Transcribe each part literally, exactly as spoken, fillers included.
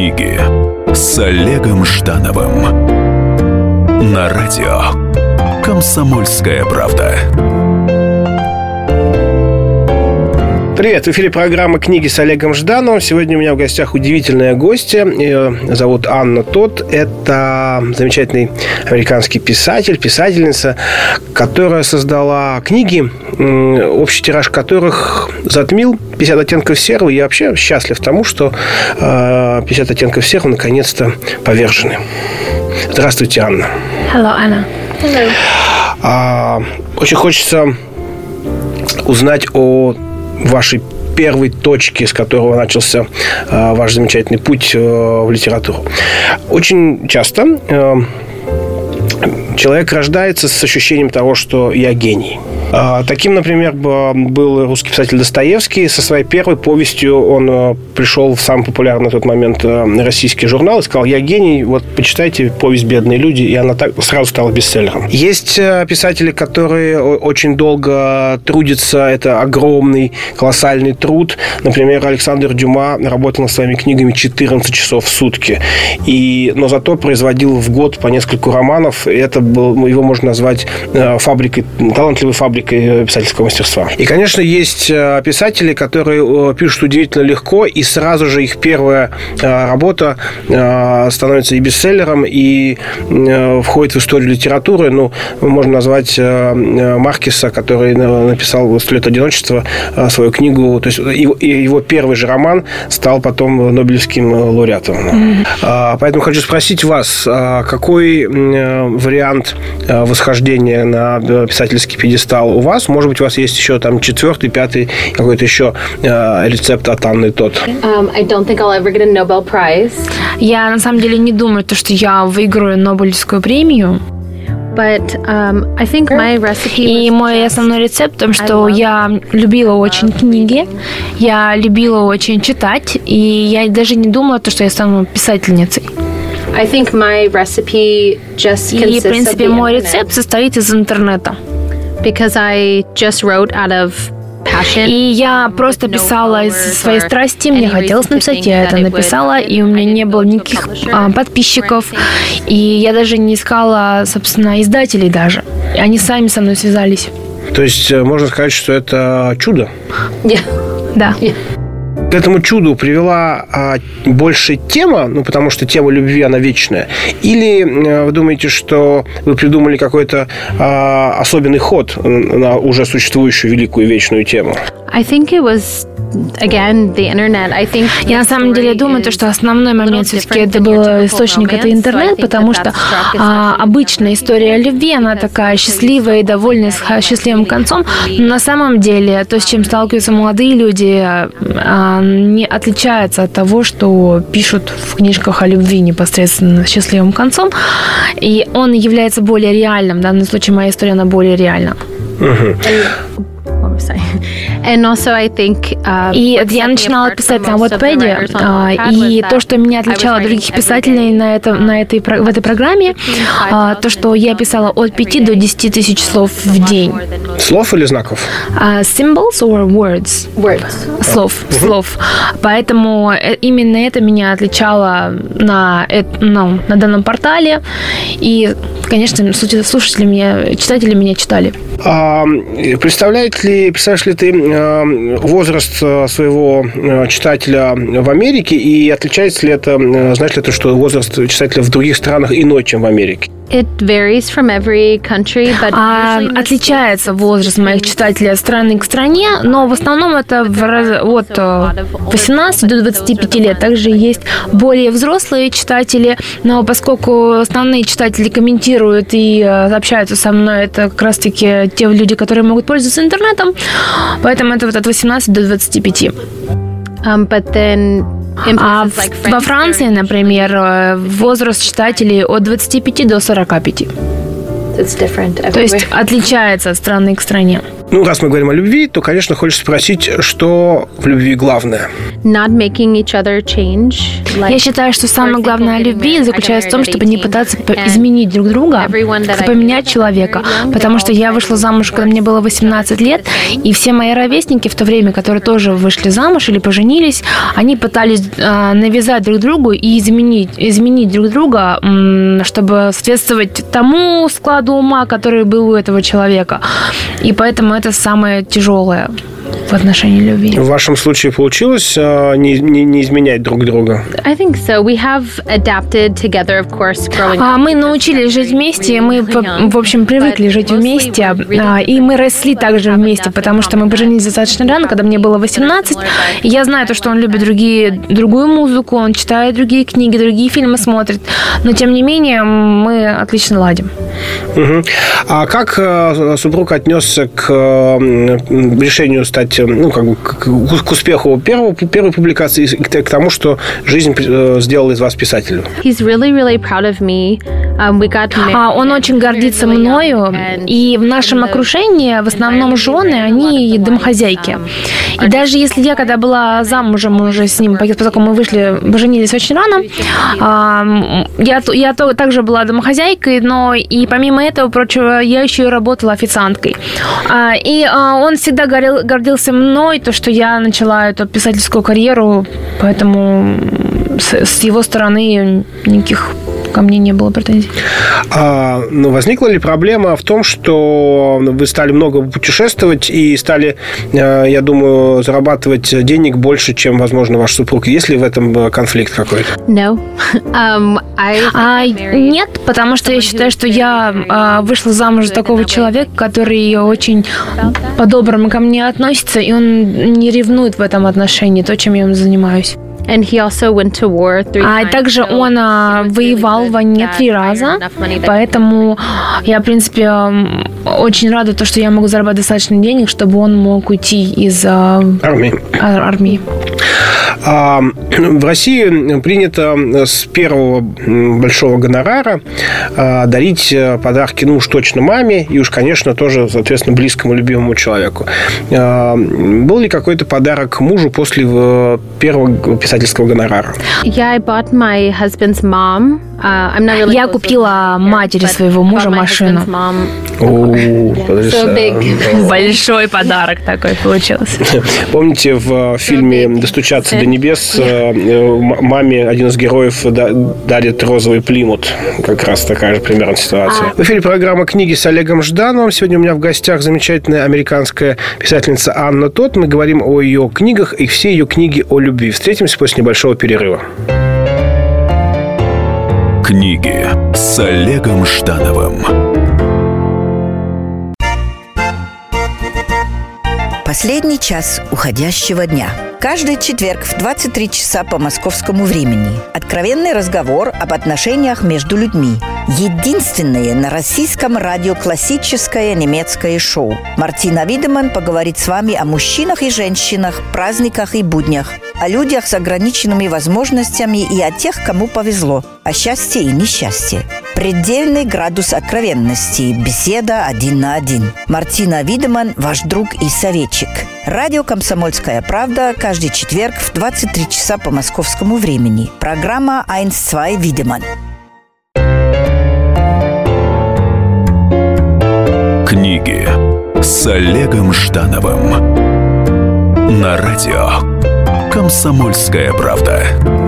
Книги с Олегом Ждановым на радио «Комсомольская правда». Привет, в эфире программа «Книги с Олегом Ждановым». Сегодня у меня в гостях удивительная гостья. Ее зовут Анна Тодд. Это замечательный американский писатель, писательница, которая создала книги, общий тираж которых затмил пятьдесят оттенков серого. Я вообще счастлив тому, что пятьдесят оттенков серого наконец-то повержены. Здравствуйте, Анна. Hello, Anna. Hello. А, очень хочется узнать о вашей первой точке, с которого начался э, ваш замечательный путь э, в литературу. Очень часто э, человек рождается с ощущением того, что я гений. Э, таким, например, был русский писатель Достоевский. Со своей первой повестью он э, пришел в самый популярный на тот момент э, российский журнал и сказал: «Я гений, вот почитайте повесть «Бедные люди», и она так сразу стала бестселлером». Есть э, писатели, которые очень долго трудятся, это огромный, колоссальный труд. Например, Александр Дюма работал над своими книгами четырнадцать часов в сутки, и, но зато производил в год по нескольку романов, и это был, его можно назвать э, фабрикой, талантливой фабрикой писательского мастерства. И, конечно, есть писатели, которые пишут удивительно легко, и сразу же их первая работа становится и бестселлером, и входит в историю литературы. Ну, можно назвать Маркеса, который написал «Сто лет одиночества», свою книгу. То есть его, его первый же роман стал потом Нобелевским лауреатом. Mm-hmm. Поэтому хочу спросить вас, какой вариант восхождения на писательский пьедестал у вас? Может быть, у вас есть еще там четвертый, пятый, какой-то еще э, рецепт от Анны Тодд? Um, I don't think I'll ever get a Nobel Prize. Я на самом деле не думаю, что я выиграю Нобелевскую премию. But, um, I think my recipe И мой основной рецепт в том, что я любила очень книги, я любила очень читать, и я даже не думала, что я стану писательницей. I think my recipe just И, consists в принципе, of the мой internet. рецепт состоит из интернета. Because I just wrote out of passion. И я просто писала из своей страсти, мне хотелось написать, я это написала, и у меня не было никаких а, подписчиков, и я даже не искала, собственно, издателей даже. Они сами со мной связались. То есть можно сказать, что это чудо? Yeah. Да. Yeah. К этому чуду привела а, больше тема, ну, потому что тема любви, она вечная? Или а, вы думаете, что вы придумали какой-то а, особенный ход на уже существующую великую вечную тему? I think it was, again, the internet. I think Я на самом деле думаю, то, что основной момент все-таки это был источник, это интернет, потому что а, обычная история любви, она такая счастливая и довольная, с счастливым концом. Но на самом деле то, с чем сталкиваются молодые люди, а, не отличается от того, что пишут в книжках о любви непосредственно с счастливым концом. И он является более реальным. В данном случае моя история, она более реальна. And also, I think, uh, И я начинала писать на Wattpad, и то, что меня отличало от других писателей на, это, на этой, в этой программе, то, что я писала от пяти до десяти тысяч слов в день. Слов или знаков? Uh, symbols or words? Words. Слов, слов. Поэтому именно это меня отличало на, ну, на данном портале. И, конечно, слушатели меня, читатели меня читали. А, представляет ли, представляешь ли ты э, возраст своего читателя в Америке, и отличается ли это, знаешь ли ты, что возраст читателя в других странах иной, чем в Америке? It varies from every country, but а, отличается возраст моих читателей от страны к стране, но в основном это в раз, от восемнадцати до двадцати пяти лет. Также есть более взрослые читатели, но поскольку основные читатели комментируют и общаются со мной, это как раз-таки те люди, которые могут пользоваться интернетом, поэтому это вот от восемнадцати до двадцати пяти. Um, but then А в, во Франции, например, возраст читателей от двадцати пяти до сорока пяти. То есть отличается от страны к стране. Ну, раз мы говорим о любви, то, конечно, хочется спросить, что в любви главное? Not making each other change. Like, Я считаю, что самое главное в любви заключается в том, чтобы не пытаться изменить друг друга, поменять человека. Потому что я вышла замуж, когда мне было восемнадцать лет, и все мои ровесники в то время, которые тоже вышли замуж или поженились, они пытались э, навязать друг другу и изменить, изменить друг друга, м, чтобы соответствовать тому складу ума, который был у этого человека. И поэтому это самое тяжелое в отношении любви. В вашем случае получилось э, не, не, не изменять друг друга? I think so. We have adapted together, of course, growing А up. мы научились жить вместе, мы, в общем, привыкли жить вместе, а, и мы росли также вместе, потому что мы поженились достаточно рано, когда мне было восемнадцать, и я знаю то, что он любит другие, другую музыку, он читает другие книги, другие фильмы смотрит, но, тем не менее, мы отлично ладим. Угу. А как э, супруг отнесся к э, решению стать, ну, как бы, к, к успеху первого, первой публикации и к, к тому, что жизнь э, сделала из вас писателя? He's really, really proud of me. Um, we got married. А он очень гордится мною, и в нашем окружении в основном жены, они домохозяйки. И даже если я, когда была замужем уже с ним, поскольку мы вышли, поженились очень рано, я, я также была домохозяйкой, но и помимо этого прочего, я еще и работала официанткой. И он всегда горел, гордился мной, то, что я начала эту писательскую карьеру, поэтому с, с его стороны никаких ко мне не было претензий. А, ну, возникла ли проблема в том, что вы стали много путешествовать и стали, я думаю, зарабатывать денег больше, чем, возможно, ваш супруг? Есть ли в этом конфликт какой-то? No. um, I а, нет, потому что я считаю, что я а, вышла замуж за такого человека, который очень по-доброму ко мне относится, и он не ревнует в этом отношении, то, чем я занимаюсь. And he also went to war three а times, также so он а, воевал в войне три раза, поэтому я, в принципе, очень рада, то, что я могу зарабатывать достаточно денег, чтобы он мог уйти из а, армии. Ар- армии. А, в России принято с первого большого гонорара а, дарить подарки, ну уж точно маме и уж, конечно, тоже, соответственно, близкому, любимому человеку. А, был ли какой-то подарок мужу после первого писательского гонорара? Yeah, I bought my husband's mom. Uh, I'm not really Я купила матери своего мужа машину. О, Большой подарок такой получился. Помните, в фильме «Достучаться до небес» маме один из героев дарит розовый плимут? Как раз такая же примерно ситуация. В эфире программа «Книги» с Олегом Ждановым. Сегодня у меня в гостях замечательная американская писательница Анна Тот. Мы говорим о ее книгах и все ее книги о любви. Встретимся после небольшого перерыва. Книги с Олегом Ждановым. Последний час уходящего дня. Каждый четверг в двадцать три часа по московскому времени. Откровенный разговор об отношениях между людьми. Единственное на российском радио классическое немецкое шоу. Мартина Видеман поговорит с вами о мужчинах и женщинах, праздниках и буднях, о людях с ограниченными возможностями и о тех, кому повезло, о счастье и несчастье. Предельный градус откровенности. Беседа один на один. Мартина Видеман, ваш друг и советчик. Радио «Комсомольская правда» каждый четверг в двадцать три часа по московскому времени. Программа один-два Видеман. Книги с Олегом Ждановым. На радио «Комсомольская правда».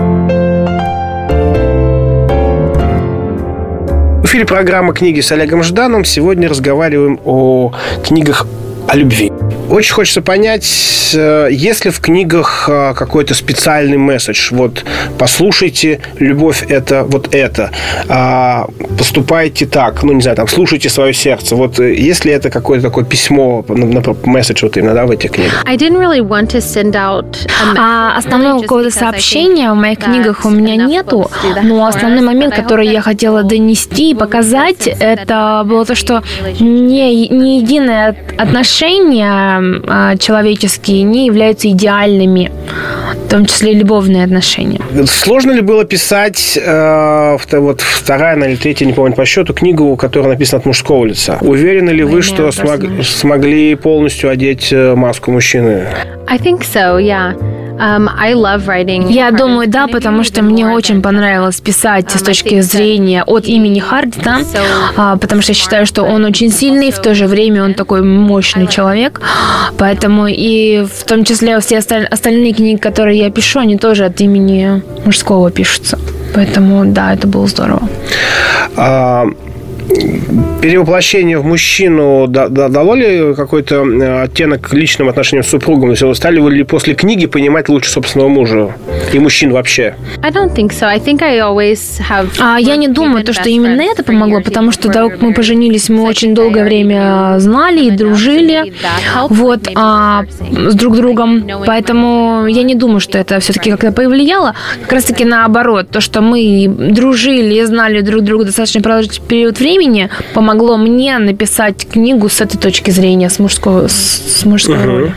В эфире программа «Книги» с Олегом Ждановым. Сегодня разговариваем о книгах о любви. Очень хочется понять, есть ли в книгах какой-то специальный месседж. Вот, послушайте, любовь – это вот это. А, поступайте так. Ну, не знаю, там, слушайте свое сердце. Вот, есть ли это какое-то такое письмо, месседж вот именно, да, в этих книгах? I didn't really want to send out a А основного какого-то сообщения в моих книгах у меня нету, но основной момент, который я хотела донести и показать, это было то, что не, не единое отношение человеческие не являются идеальными. том числе любовные отношения. Сложно ли было писать э, вот вторая или третья, не помню по счету, книгу, которая написана от мужского лица? Уверены ли вы, что смог, смогли полностью одеть маску мужчины? I think so, yeah. Um, I love writing. Я думаю, да, потому что мне очень понравилось писать с точки зрения от имени Хардина, потому что я считаю, что он очень сильный, в то же время он такой мощный человек, поэтому и в том числе все остальные книги, которые я пишу, они тоже от имени мужского пишутся, поэтому да, это было здорово. А... Перевоплощение в мужчину дало ли какой-то оттенок к личным отношениям с супругом? То есть стали вы ли после книги понимать лучше собственного мужа и мужчин вообще? I don't think so. I think I always have... А я не думаю, то, что именно это помогло, потому что когда мы поженились, мы очень долгое время знали и дружили вот, а, с друг другом. Поэтому я не думаю, что это все-таки как-то повлияло. Как раз-таки наоборот. То, что мы дружили и знали друг друга достаточно продолжительный период времени, помогло мне написать книгу с этой точки зрения, с мужского, с мужской uh-huh. роли.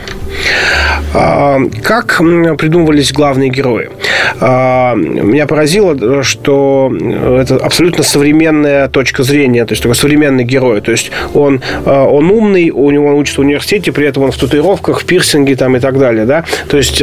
Как придумывались главные герои? Меня поразило, что это абсолютно современная точка зрения, то есть такой современный герой. То есть он, он умный, у него он учится в университете, при этом он в татуировках, в пирсинге там, и так далее. Да? То есть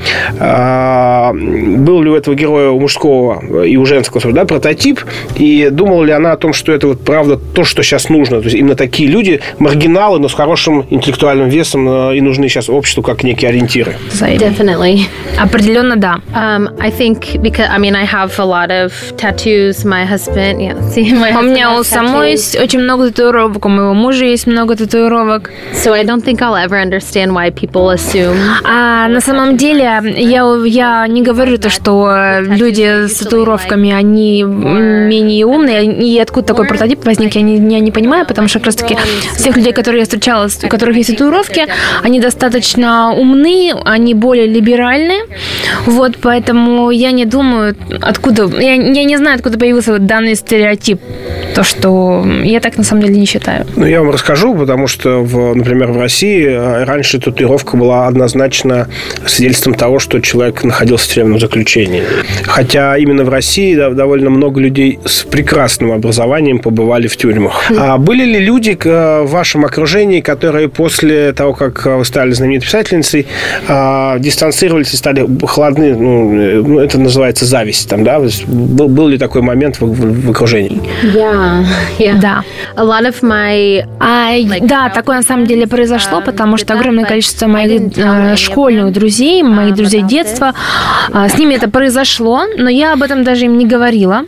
был ли у этого героя, у мужского и у женского, да, прототип, и думала ли она о том, что это вот правда то, что сейчас нужно? То есть именно такие люди, маргиналы, но с хорошим интеллектуальным весом, и нужны сейчас обществу как некие ориентиры. Definitely. Определенно, да. Um, I think because I mean I have a lot of tattoos. My husband, yeah. See, my у меня у самой есть очень много татуировок, у моего мужа есть много татуировок. So I don't think I'll ever understand why people assume. А на самом деле я я не говорю то, что люди с татуировками они менее умные, и откуда такой прототип возник, я не я не понимаю, потому что как раз таки всех людей, которые я встречалась, у которых есть татуировки, они достаточно умны, они более либеральны, вот, поэтому я не думаю, откуда, я, я не знаю, откуда появился вот данный стереотип, то, что я так на самом деле не считаю. Ну, я вам расскажу, потому что, в, например, в России раньше татуировка была однозначно свидетельством того, что человек находился в тюремном заключении. Хотя именно в России довольно много людей с прекрасным образованием побывали в тюрьмах. А были ли люди в вашем окружении, которые после того, как вы стали знаменитой писательницей, дистанцировались и стали холодны? Ну, это называется зависть. Там, да? был, был ли такой момент в, в, в окружении? Yeah, yeah. Да. A lot of my, а, like, да, такое на самом деле произошло, потому что огромное количество моих э, школьных друзей, моих друзей детства, э, с ними это произошло, но я об этом даже им не говорила.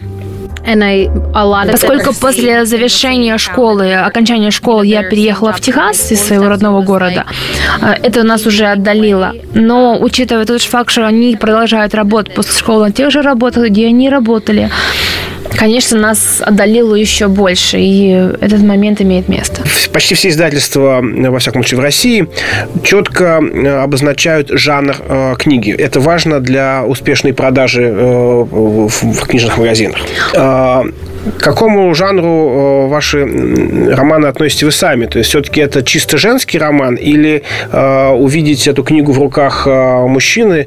I, Поскольку после завершения школы, окончания школы я переехала в Техас из своего родного города, это нас уже отдалило. Но, учитывая тот факт, что они продолжают работать после школы на тех же работах, где они работали, конечно, нас отдалило еще больше, и этот момент имеет место. Почти все издательства, во всяком случае в России, четко обозначают жанр э, книги. Это важно для успешной продажи э, в, в книжных магазинах. Э, К какому жанру ваши романы относите вы сами? То есть, все-таки это чисто женский роман? Или э, увидеть эту книгу в руках э, мужчины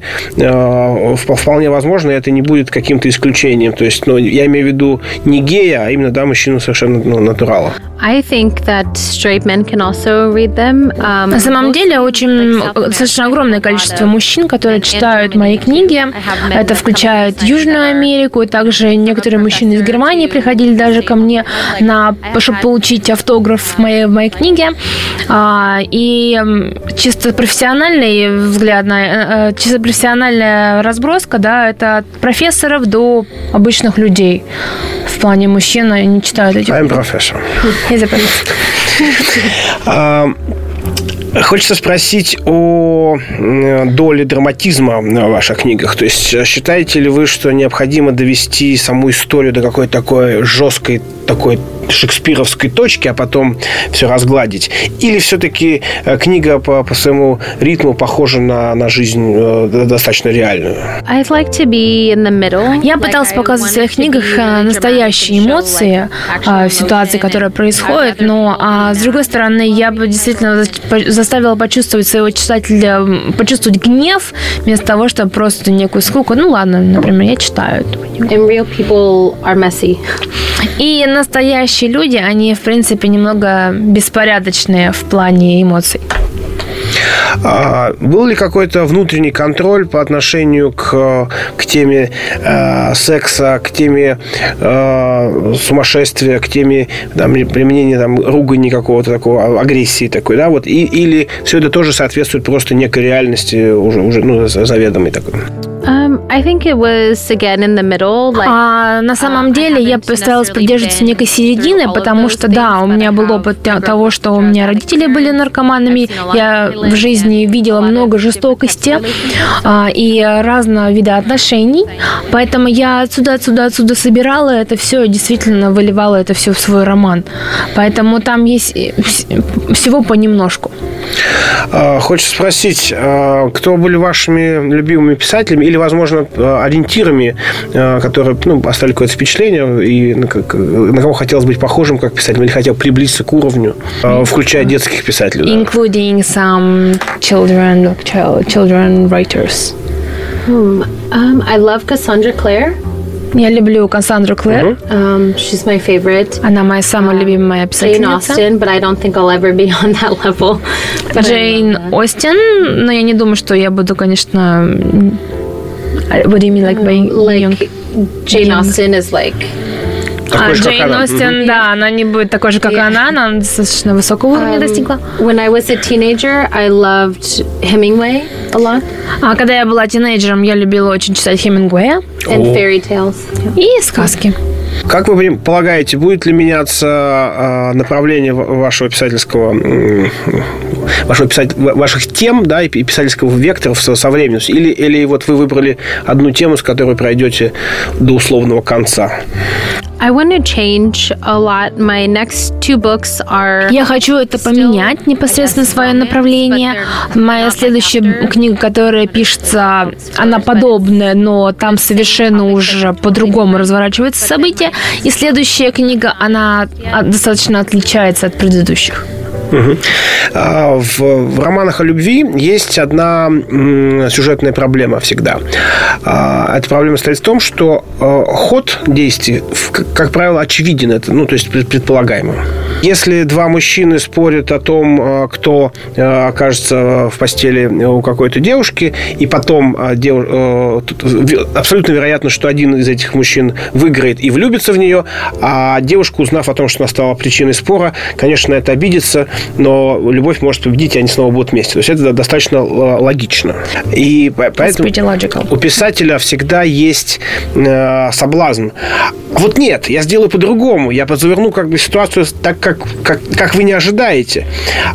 э, вполне возможно, это не будет каким-то исключением? То есть, ну, я имею в виду не гея, а именно, да, мужчину совершенно, ну, натурала. I think that straight men can also read them. Um, На самом деле, очень достаточно огромное количество мужчин, которые читают мои книги. Это включает Южную Америку, и также некоторые мужчины из Германии приходили даже ко мне, на, чтобы получить автограф в моей, в моей книге. И чисто профессиональный взгляд, на, чисто профессиональная разброска, да, это от профессоров до обычных людей. В плане мужчин они читают эти книги. I'm professor. Я за профессор. Хочется спросить о доле драматизма в ваших книгах. То есть, считаете ли вы, что необходимо довести саму историю до какой-то такой жесткой, такой шекспировской точки, а потом все разгладить? Или все-таки книга по, по своему ритму похожа на, на жизнь э, достаточно реальную? I'd like to be in the middle. Я пыталась показывать в своих книгах настоящие эмоции в ситуации, которая происходит, но а, с другой стороны, я бы действительно заставила почувствовать своего читателя, почувствовать гнев, вместо того, чтобы просто некую скуку. Ну ладно, например, я читаю. And real people are messy. И настоящие люди, они, в принципе, немного беспорядочные в плане эмоций. А был ли какой-то внутренний контроль по отношению к, к теме э, секса, к теме э, сумасшествия, к теме там, применения там, ругани какого-то такого, агрессии такой, да, вот, и, или все это тоже соответствует просто некой реальности уже, уже ну, заведомой такой? Um, I think it was again in the middle. Like, а на самом деле я постаралась придерживаться некой середины, потому что, да, у меня был опыт того, что у меня родители были наркоманами, я в жизни видела много жестокости а, и разного вида отношений, поэтому я отсюда, отсюда, отсюда собирала это все и действительно выливала это все в свой роман. Поэтому там есть всего понемножку. Хочется спросить, кто были вашими любимыми писателями или, возможно, ориентирами, которые ну, оставили какое-то впечатление, и на кого хотелось быть похожим как писателем, или хотел приблизиться к уровню, включая детских писателей? Including some children, children writers. Hmm. Um, I love Cassandra Clare. Я люблю Кассандру Клэр. Um, she's my favorite. Она моя самая любимая писательница. Jane Austen, but I don't think I'll ever be on that level. Джейн Остин, но я не думаю, что я буду, конечно... What do you mean, like, by like Jane Austen is like... А Джейн Остин, да, она не будет такой же, как yeah. она, она достаточно высокого уровня um, достигла. When I was a teenager, I loved Hemingway a lot. А когда я была тинейджером, я любила очень читать Хемингуэя. And oh. fairy tales. И сказки. Как вы полагаете, будет ли меняться направление вашего писательского, вашего писатель, ваших тем, да, и писательского вектора со временем? Или, или вот вы выбрали одну тему, с которой пройдете до условного конца? I want to change a lot. My next two books are... Я хочу это поменять, непосредственно свое направление. Моя следующая книга, которая пишется, она подобная, но там совершенно уже по-другому разворачиваются события. И следующая книга, она достаточно отличается от предыдущих. Угу. В, в романах о любви есть одна м, сюжетная проблема всегда. Эта проблема состоит в том, что ход действий, как правило, очевиден, это, ну, то есть предполагаемо. Если два мужчины спорят о том, кто окажется в постели у какой-то девушки, и потом дев... абсолютно вероятно, что один из этих мужчин выиграет и влюбится в нее, а девушка, узнав о том, что она стала причиной спора, конечно, на это обидится, но любовь может победить, и они снова будут вместе. То есть это достаточно логично. И поэтому у писателя всегда есть э, соблазн. Вот нет, я сделаю по-другому. Я заверну как бы ситуацию так, как, как, как вы не ожидаете.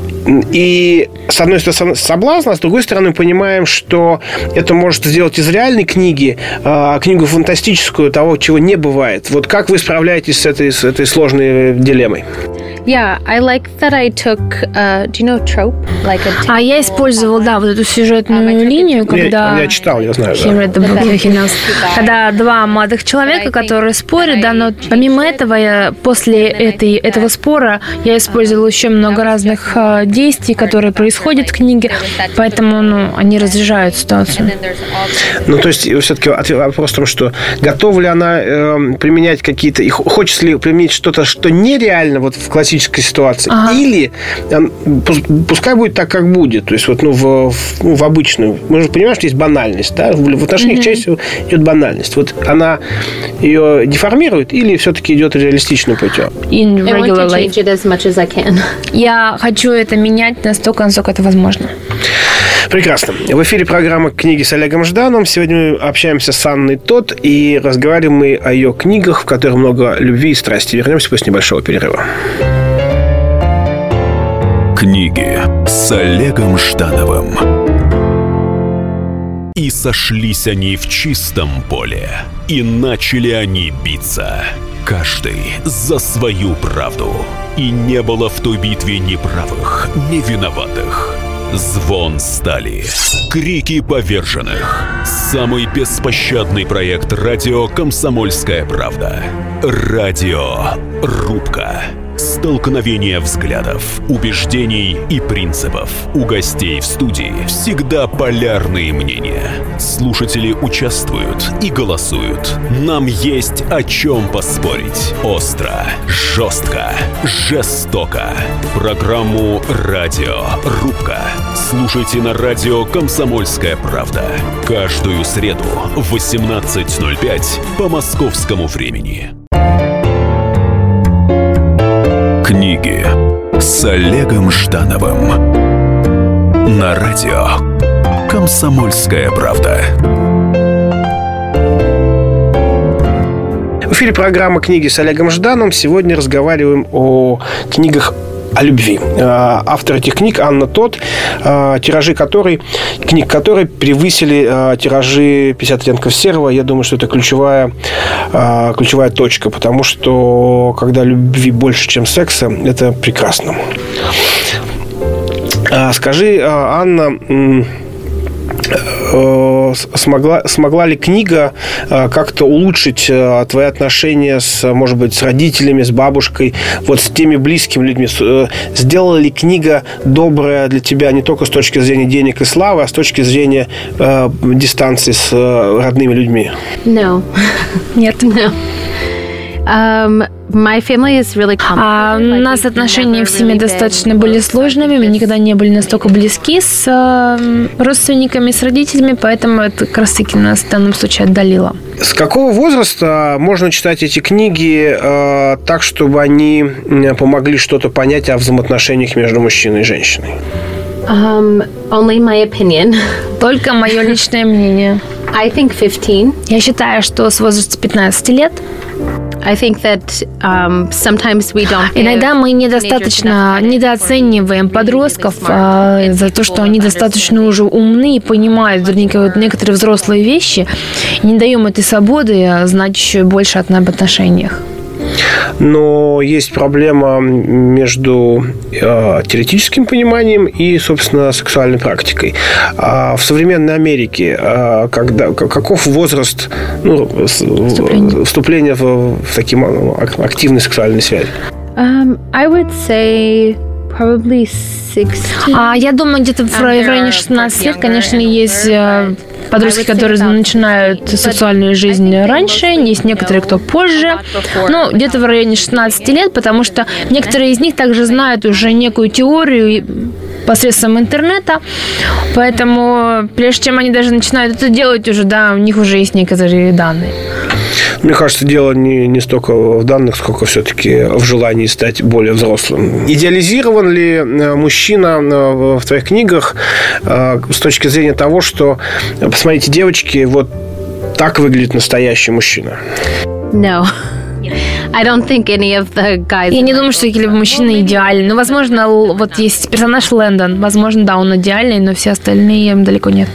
И с одной стороны соблазн, а с другой стороны понимаем, что это может сделать из реальной книги э, книгу фантастическую, того, чего не бывает. Вот как вы справляетесь с этой, с этой сложной дилеммой? Yeah, I like that I took, uh, do you know trope? Like a а я использовала, да, вот эту сюжетную линию, когда... Я, я читал, я знаю, да. Book, когда два молодых человека, которые спорят, да, но помимо этого, я, после этой, этого спора, я использовала еще много разных uh, действий, которые происходят в книге, поэтому, ну, они разряжают ситуацию. Ну, то есть, все-таки вопрос в том, что готова ли она э, применять какие-то... И хочется ли применить что-то, что нереально вот в классической ситуации, ага. или пускай будет так, как будет, то есть вот ну, в, в, ну, в обычную. Мы же понимаем, что есть банальность, да? В, в отношениях mm-hmm. чаще всего идет банальность. Вот она ее деформирует или все-таки идет реалистичным путем? Я хочу это менять настолько, насколько это возможно. Прекрасно. В эфире программа «Книги с Олегом Ждановым». Сегодня мы общаемся с Анной Тот и разговариваем мы о ее книгах, в которых много любви и страсти. Вернемся после небольшого перерыва. Книги с Олегом Ждановым. И сошлись они в чистом поле, и начали они биться, каждый за свою правду. И не было в той битве ни правых, ни виноватых. Звон стали, крики поверженных. Самый беспощадный проект радио «Комсомольская правда». Радио «Рубка». Столкновение взглядов, убеждений и принципов. У гостей в студии всегда полярные мнения. Слушатели участвуют и голосуют. Нам есть о чем поспорить. Остро, жестко, жестоко. Программу «Радио Рубка» слушайте на радио «Комсомольская правда». Каждую среду в восемнадцать ноль пять по московскому времени. Книги с Олегом Ждановым на радио «Комсомольская правда». В эфире программа «Книги с Олегом Ждановым». Сегодня разговариваем о книгах о любви. Автор этих книг Анна Тот, тиражи которой, книг которой превысили тиражи пятьдесят оттенков серого. Я думаю, что это ключевая, ключевая точка, потому что когда любви больше, чем секса, это прекрасно. Скажи, Анна, смогла, смогла ли книга как-то улучшить твои отношения с, может быть, с родителями, с бабушкой, вот с теми близкими людьми? Сделала ли книга добрая для тебя не только с точки зрения денег и славы, а с точки зрения э, дистанции с родными людьми? No. Нет. No. Um, my family is really а у нас отношения в семье достаточно были сложными. Мы никогда не были настолько близки с э, родственниками, с родителями, поэтому это как раз таки нас в данном случае отдалило. С какого возраста можно читать эти книги э, так, чтобы они помогли что-то понять о взаимоотношениях между мужчиной и женщиной? Um, only my opinion. Только мое личное мнение. I think fifteen. Я считаю, что с возраста пятнадцати лет I think that um, sometimes we don't. Иногда мы недостаточно недооцениваем подростков а, за то, что они достаточно уже умны и понимают некоторые взрослые вещи, и не даем этой свободы знать еще больше об отношениях. Но есть проблема между э, теоретическим пониманием и, собственно, сексуальной практикой. А в современной Америке э, когда, каков возраст ну, вступления, вступления в, в такие активные сексуальные связи? Um, I would say probably sixteen. А я думаю, где-то в районе шестнадцати лет, конечно, есть подростки, которые начинают сексуальную жизнь раньше, есть некоторые, кто позже, но где-то в районе шестнадцати лет, потому что некоторые из них также знают уже некую теорию посредством интернета, поэтому прежде чем они даже начинают это делать, уже, да, у них уже есть некоторые данные. Мне кажется, дело не, не столько в данных, сколько все-таки в желании стать более взрослым. Идеализирован ли мужчина в твоих книгах с точки зрения того, что, посмотрите, девочки, вот так выглядит настоящий мужчина? No. I don't think any of the guys. Я не думаю, что какие-либо мужчины идеальны. Ну, возможно, вот есть персонаж Лэндон. Возможно, да, он идеальный, но все остальные далеко нет.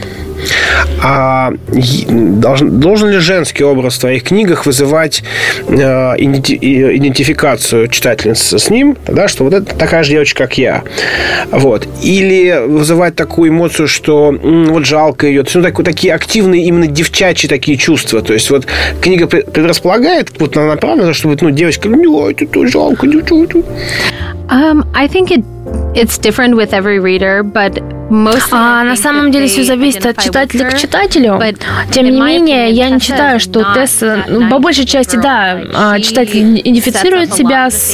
А должен, должен ли женский образ в твоих книгах вызывать э, идентификацию читательницы с ним, да, что вот это такая же девочка, как я, вот, или вызывать такую эмоцию, что м, вот жалко ее, ну, так, такие активные именно девчачьи такие чувства, то есть вот книга предрасполагает вот на направленно, чтобы ну девочка, ну это жалко девчонку. Um, I think it it's different with every reader, but А на самом деле все зависит от читателя к читателю. Тем не менее, я не считаю, что Тесса, ну, по большей части, да, читатель идентифицирует себя с,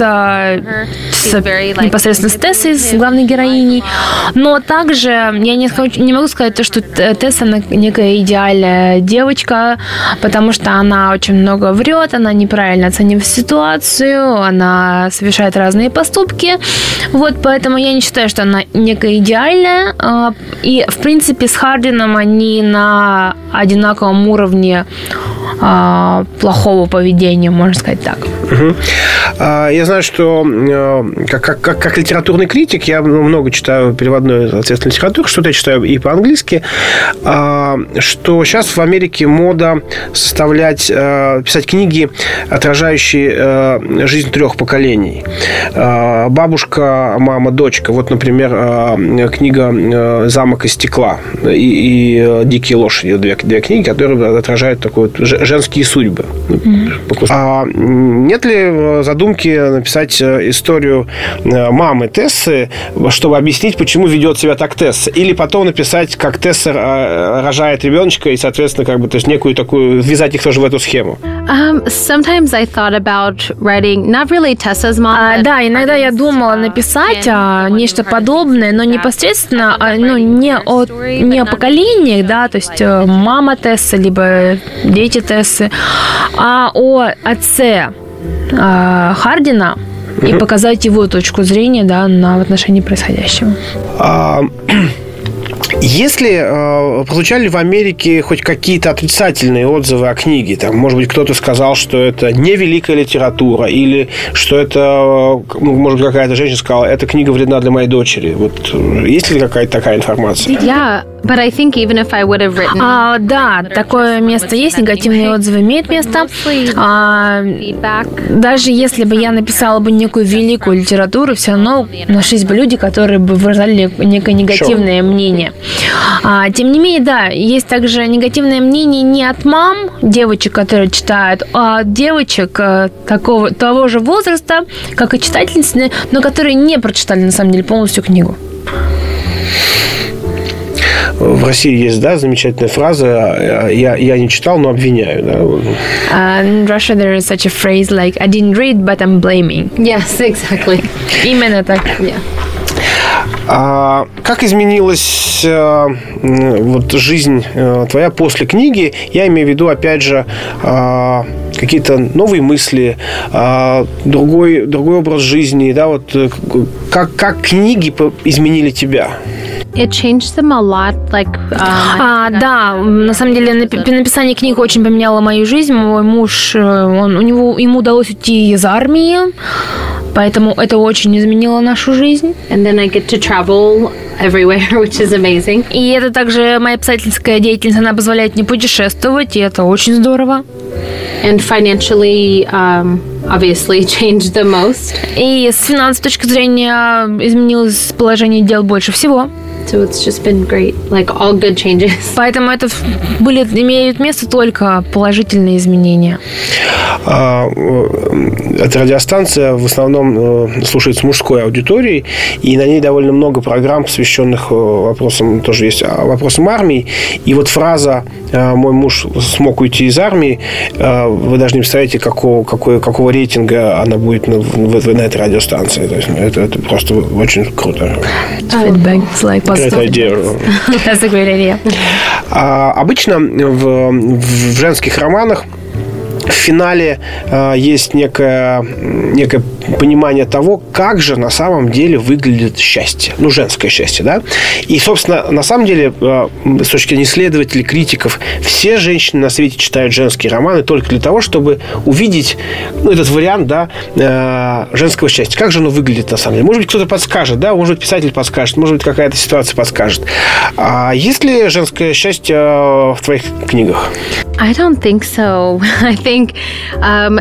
с непосредственно с Тессой, с главной героиней. Но также я не, не могу сказать то, что Тесса некая идеальная девочка, потому что она очень много врет, она неправильно оценивает ситуацию, она совершает разные поступки. Вот, поэтому я не считаю, что она некая идеальная. И, в принципе, с Хардином они на одинаковом уровне а, плохого поведения, можно сказать так. Угу. Я знаю, что как, как, как литературный критик я много читаю переводной, соответственно, литературы, что-то я читаю и по-английски, что сейчас в Америке мода составлять, писать книги, отражающие жизнь трех поколений. Бабушка, мама, дочка. Вот, например, книга «Замок из стекла» и, и «Дикие лошади». Две, две книги, которые отражают такую вот женские судьбы. Mm-hmm. А нет ли задумки написать историю мамы Тессы, чтобы объяснить, почему ведет себя так Тесса? Или потом написать, как Тесса рожает ребеночка, и, соответственно, как бы, то есть некую такую, ввязать их тоже в эту схему? Um, sometimes I thought about writing, not really Tessa's mom. А, да, иногда я думала написать а, нечто подобное, но непосредственно, а, ну, не о, не о поколениях, да, то есть мама Тессы, либо дети Тессы, а о отце а, Хардина, mm-hmm. и показать его точку зрения, да, на отношении происходящего. А... Если э, прозвучали в Америке хоть какие-то отрицательные отзывы о книге, там, может быть, кто-то сказал, что это не великая литература, или что это, ну, может быть, какая-то женщина сказала, эта книга вредна для моей дочери. Вот есть ли какая-то такая информация? Yeah, but I think even if I would have written... А, да, такое место есть, негативные отзывы имеют место. А, даже если бы я написала бы некую великую литературу, все равно нашлись бы люди, которые бы выражали некое негативное sure. мнение. А, тем не менее, да, есть также негативное мнение не от мам, девочек, которые читают, а от девочек такого, того же возраста, как и читательницы, но которые не прочитали, на самом деле, полностью книгу. В России есть, да, замечательная фраза «я, я не читал, но обвиняю». Да? Uh, in Russia there is such a phrase like «I didn't read, but I'm blaming». Yes, exactly. Именно так. Yeah. А как изменилась э, вот, жизнь э, твоя после книги? Я имею в виду, опять же, э, какие-то новые мысли, э, другой, другой образ жизни. Да, вот, как, как книги изменили тебя? It changed them a lot, like, um, а, да, на самом деле написание книг очень поменяло мою жизнь. Мой муж, он, у него, ему удалось уйти из армии, поэтому это очень изменило нашу жизнь. And then I get to travel everywhere, which is amazing. И это также моя писательская деятельность, она позволяет мне путешествовать, и это очень здорово. And financially, um, obviously, changed the most. И с финансовой точки зрения изменилось положение дел больше всего. So it's just been great, like all good changes. Поэтому это были, имеют место только положительные изменения. А, эта радиостанция в основном слушается мужской аудиторией, и на ней довольно много программ, посвященных вопросам, тоже есть вопросам армии. И вот фраза «мой муж смог уйти из армии», вы даже не представляете, какого, какого, какого рейтинга она будет на, на этой радиостанции. То есть, это, это просто очень круто. Feedback is like positive. Great idea. That's a great idea. А, обычно в, в женских романах в финале э, есть некое, некое понимание того, как же на самом деле выглядит счастье. Ну, женское счастье, да? И, собственно, на самом деле, э, с точки зрения исследователей, критиков, все женщины на свете читают женские романы только для того, чтобы увидеть, ну, этот вариант, да, э, женского счастья. Как же оно выглядит на самом деле? Может быть, кто-то подскажет, да? Может быть, писатель подскажет, может быть, какая-то ситуация подскажет. А есть ли женское счастье в твоих книгах? I don't think so. I think, um,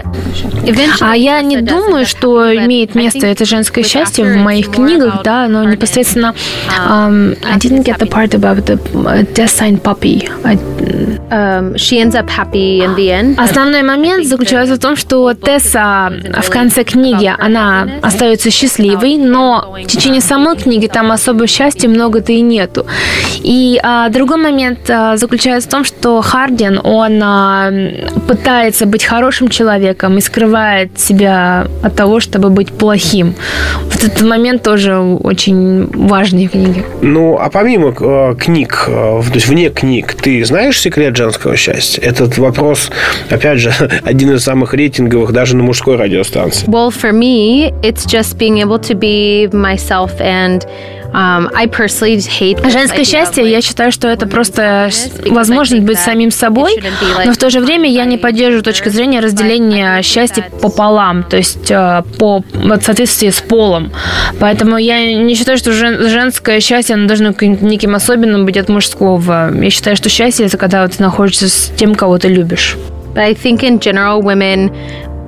а я не думаю, что имеет место это женское счастье в моих книгах, да, но непосредственно um, I didn't get the part about the death sign puppy. I, um, she ends up happy in the end. Основной момент заключается в том, что Тесса в конце книги, она остается счастливой, но в течение самой книги там особо счастья много-то и нету. И а, другой момент а, заключается в том, что Хардин, он а, пытается быть хорошим человеком и скрывает себя от того, чтобы быть плохим. Вот этот момент тоже очень важный в книге. Ну, а помимо э, книг, э, то есть вне книг, ты знаешь секрет женского счастья? Этот вопрос, опять же, один из самых рейтинговых даже на мужской радиостанции. Well, for me, it's just being able to be myself and Um, I personally hate Женское счастье, я считаю, что это просто возможность быть самим собой, но в то же время я не поддерживаю точку зрения разделения счастья пополам, то есть по в соответствии с полом. Поэтому я не считаю, что женское счастье оно должно неким особенным быть от мужского. Я считаю, что счастье – это когда ты находишься с тем, кого ты любишь. But I think in general women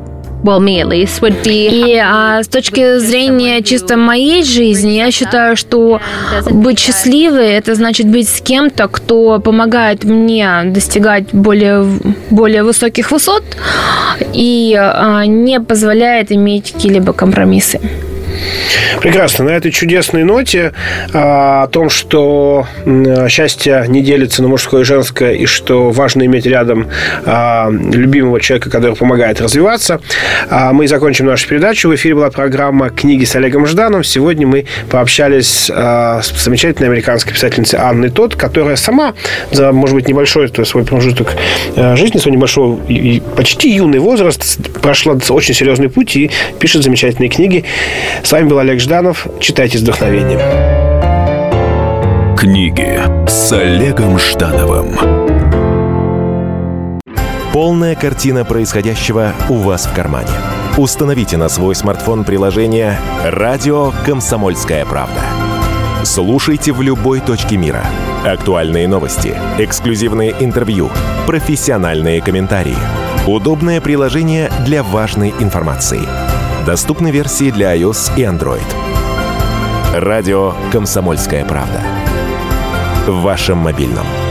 well, me at least, would be... И а, с точки зрения чисто моей жизни, я считаю, что быть счастливой – это значит быть с кем-то, кто помогает мне достигать более, более высоких высот и а, не позволяет иметь какие-либо компромиссы. Прекрасно. На этой чудесной ноте а, о том, что а, счастье не делится на мужское и женское, и что важно иметь рядом а, любимого человека, который помогает развиваться, а, мы закончим нашу передачу. В эфире была программа «Книги с Олегом Ждановым». Сегодня мы пообщались а, с замечательной американской писательницей Анной Тодд, которая сама за, может быть, небольшой то есть, свой промежуток а, жизни, свой небольшой и, и почти юный возраст прошла очень серьезный путь и пишет замечательные книги. С вами был Олег Жданов. Читайте с вдохновением. Книги с Олегом Ждановым. Полная картина происходящего у вас в кармане. Установите на свой смартфон приложение «Радио Комсомольская правда». Слушайте в любой точке мира. Актуальные новости, эксклюзивные интервью, профессиональные комментарии. Удобное приложение для важной информации. Доступны версии для iOS и Android. Радио «Комсомольская правда». В вашем мобильном.